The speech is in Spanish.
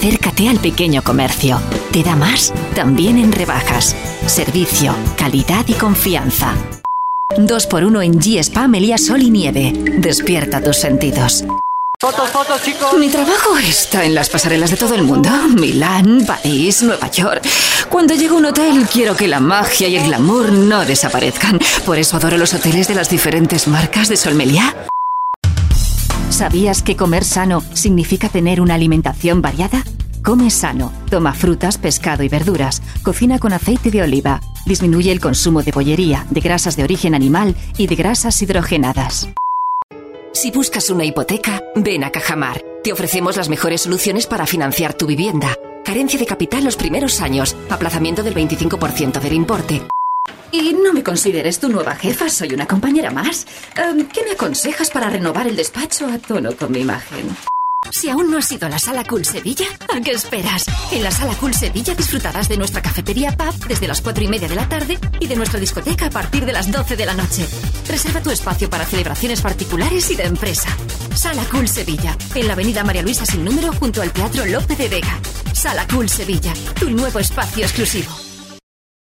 Acércate al pequeño comercio. Te da más, también en rebajas. Servicio, calidad y confianza. 2x1 en G-Spa Meliá Sol y Nieve. Despierta tus sentidos. Fotos, chicos. Mi trabajo está en las pasarelas de todo el mundo. Milán, París, Nueva York. Cuando llego a un hotel quiero que la magia y el glamour no desaparezcan. Por eso adoro los hoteles de las diferentes marcas de Sol Meliá. ¿Sabías que comer sano significa tener una alimentación variada? Come sano, toma frutas, pescado y verduras, cocina con aceite de oliva, disminuye el consumo de bollería, de grasas de origen animal y de grasas hidrogenadas. Si buscas una hipoteca, ven a Cajamar. Te ofrecemos las mejores soluciones para financiar tu vivienda. Carencia de capital los primeros años, aplazamiento del 25% del importe. Y no me consideres tu nueva jefa, soy una compañera más. ¿Qué me aconsejas para renovar el despacho a tono con mi imagen? Si aún no has ido a la Sala Cool Sevilla, ¿a qué esperas? En la Sala Cool Sevilla disfrutarás de nuestra cafetería pub desde las 4:30 de la tarde y de nuestra discoteca a partir de las 12 de la noche. Reserva tu espacio para celebraciones particulares y de empresa. Sala Cool Sevilla, en la avenida María Luisa sin número junto al Teatro Lope de Vega. Sala Cool Sevilla, tu nuevo espacio exclusivo.